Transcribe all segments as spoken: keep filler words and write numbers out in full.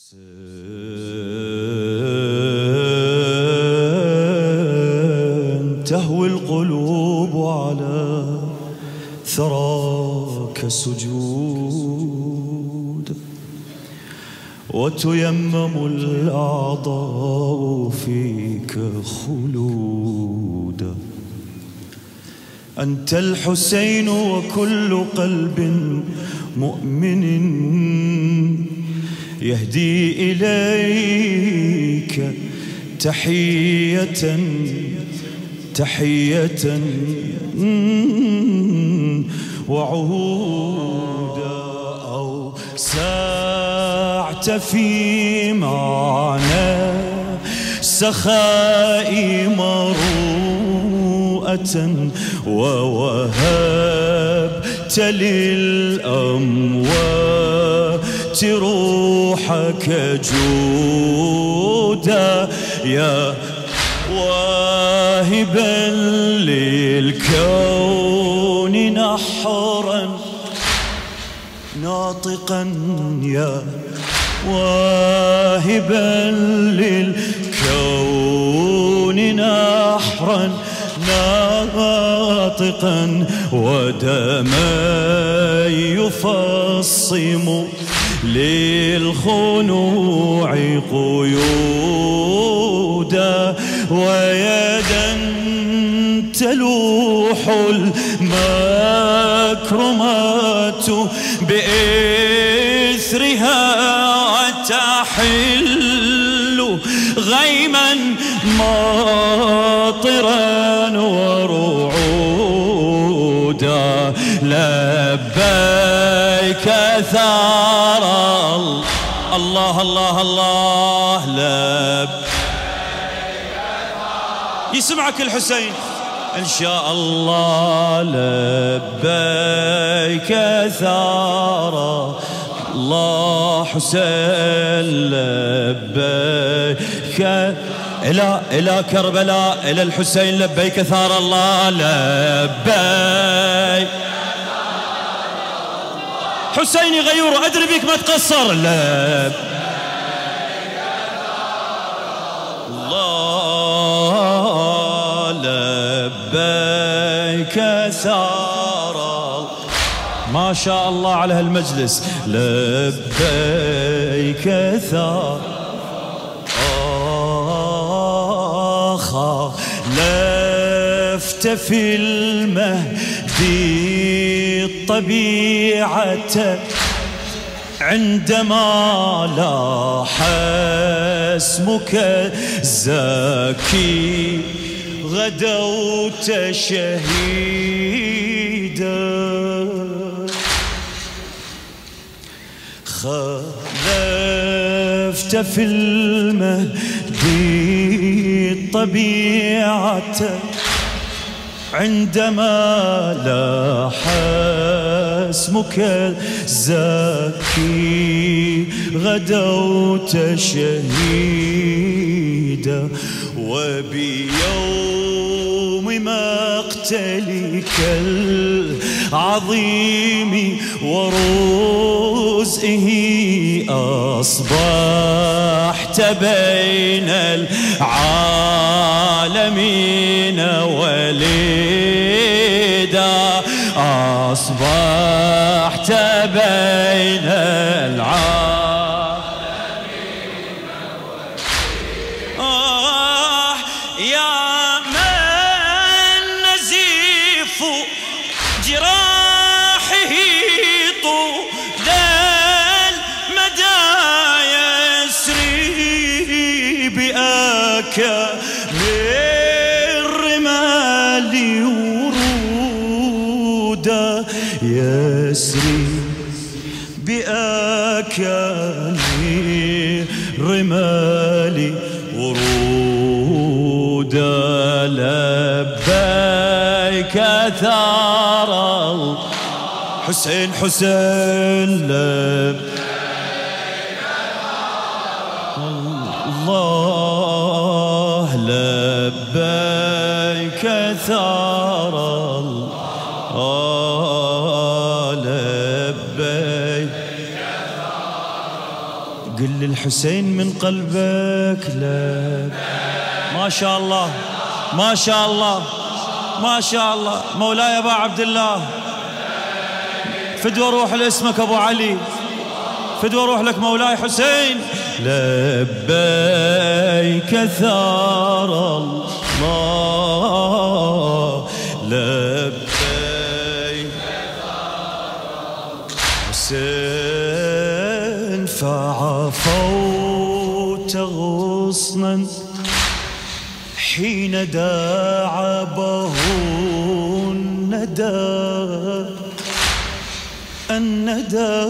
حسين تهوي القلوب على ثراك سجود، وتيمم الأعضاء فيك خلود. أنت الحسين وكل قلب مؤمن يهدي إليك تحية تحية وعهودا. أو ساعت في معنى سخاء مروءة، ووهبت للأموات روحك جودا. يا واهبا للكون نحرا ناطقا، يا واهبا للكون نحرا ناطقا، ودما يفصم للخنوع قيودا، ويدا تلوح المكرمات بإثرها تحل غيما ماطرا ورعودا. لبيك ثار الله الله الله لب يسمعك الحسين إن شاء الله. لبيك ثار الله حسين، لبيك إلى إلى كربلاء إلى الحسين، لبيك ثار الله. لبيك حسيني غيور أدري بك ما تقصر. لبيك الله لبيك ثار ما شاء الله على هالمجلس. لبيك ثار آخ لفت في المهدي الطبيعة، عندما لاح اسمك الزاكي غدوت شهيدا. خلفت في المهدي الطبيعة، عندما لاح اسمك الزاكي غدوت شهيدا. وبيوم مقتلك العظيم ورزئه أصبحت بين العالمين وليدا. أصبحت بين العالمين وليدا. آه يا من نزيف جراحه طول المدى يسري بأك من رمال ورودا. يسري بأكان رمال ورودا. لبيك ثار حسين حسين لبيك الله لبيك ثار الله لبيك قل للحسين من قلبك لك. ما شاء الله ما شاء الله ما شاء الله. مولاي أبا عبد الله، فدوى روح لاسمك أبو علي، فدوى روح لك مولاي حسين. لبيك ثار الله، لبيك حسين، فعفوت غصنا حين داعبه الندى الندى.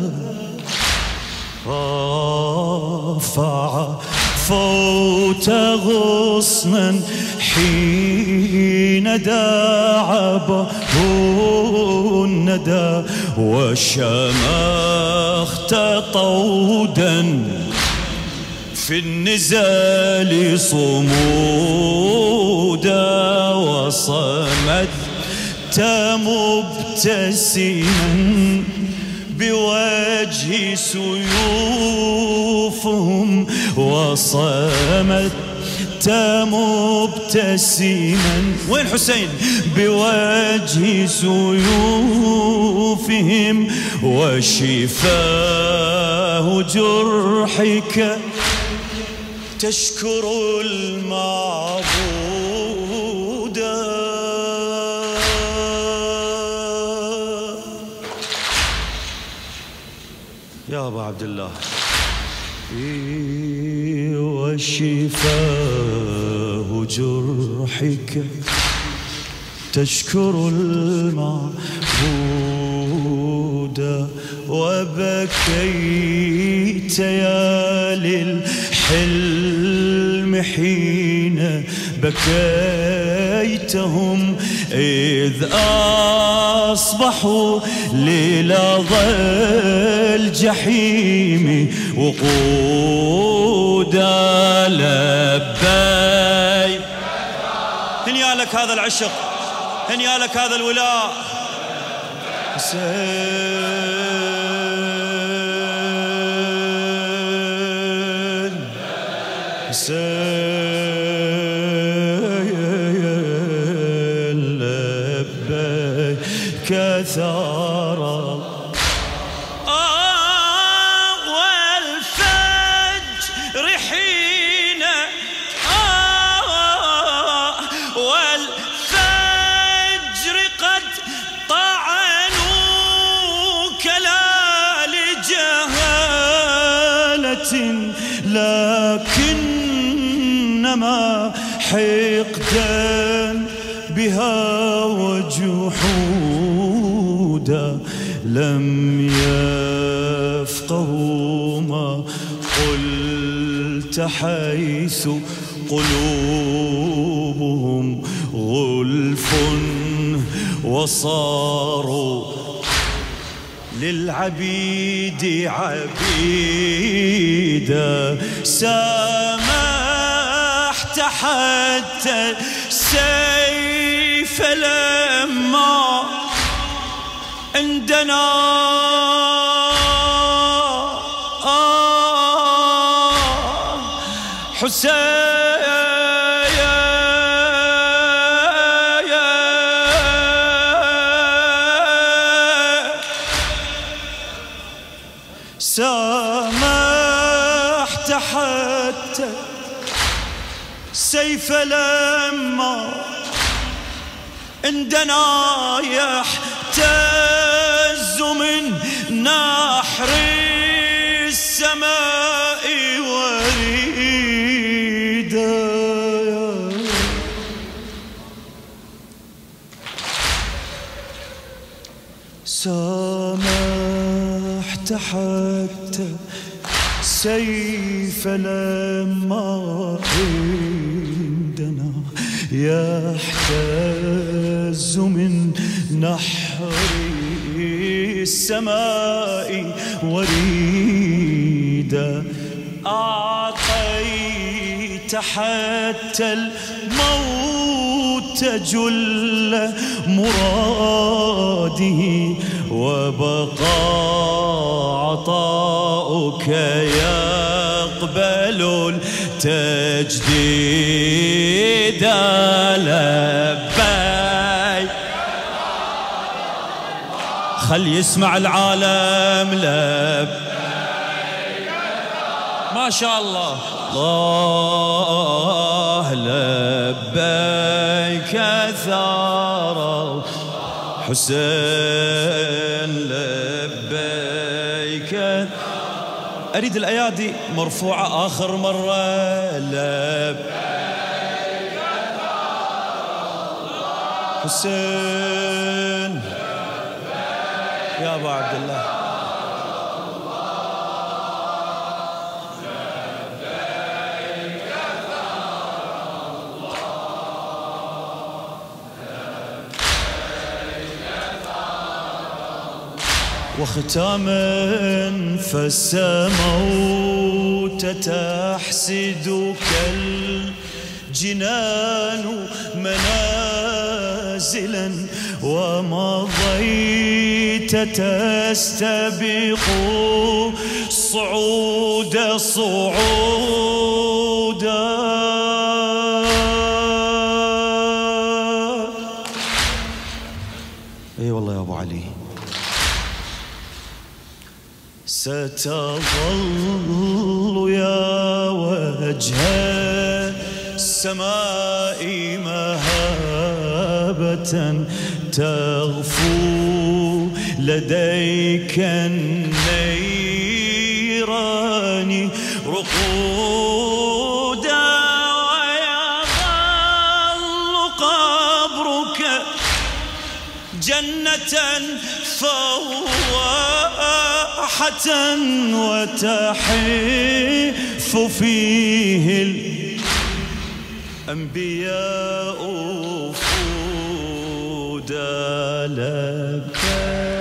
فعفوت غصنا حين داعبه الندى، وشمخت طودا في النزال صمودا، وصمدت مبتسما بوجه سيوفهم، وصمدت مبتسما وين حسين بوجه سيوفهم، وشفاه جرحك تشكر المعبود. يا أبا عبد الله. وشفاه جرحك تشكر المعبود، وبكيت يا للحلم حين بكيتهم، إذ أصبحوا للظى الجحيم وقودا. لبيك هنيا لك هذا العشق، هنيا لك هذا الولاء. حسين حسين لبيك ثار والفجر حين والفجر قد طعنوك لا لجهالة، لكنما حقدا بها وجحودا. لم يفقهوا ما قلت حيث قلوبهم غلف، وصاروا للعبيد عبيدا. سامحت حتى السيف لما عندنا حسين. سامحت حتى سيف لما عندنا يحتز من نحر السماء وريدا. سامحت حتى سيف لما عندنا يحتز من نحر السماء وريدا. أعطيت حتى الموت جل مراده، وبقى وعطاؤك يقبل التجديد. لبيك خل يسمع العالم. لبيك ما شاء الله الله لبيك ثار حسين لبيك. أريد الأيادي مرفوعة آخر مرة. لبيك حسين يا أبا عبد الله. وختاما فالسموت تحسدك الجنان منازلا، ومضيت تستبق صعود صعودا. اي والله يا ابو علي. ستظل يا وجه السماء مهابة، تغفو لديك النيران رقودا، ويظل قبرك جنة فواحة، وتحف فيه الأنبياء فودا. لبيك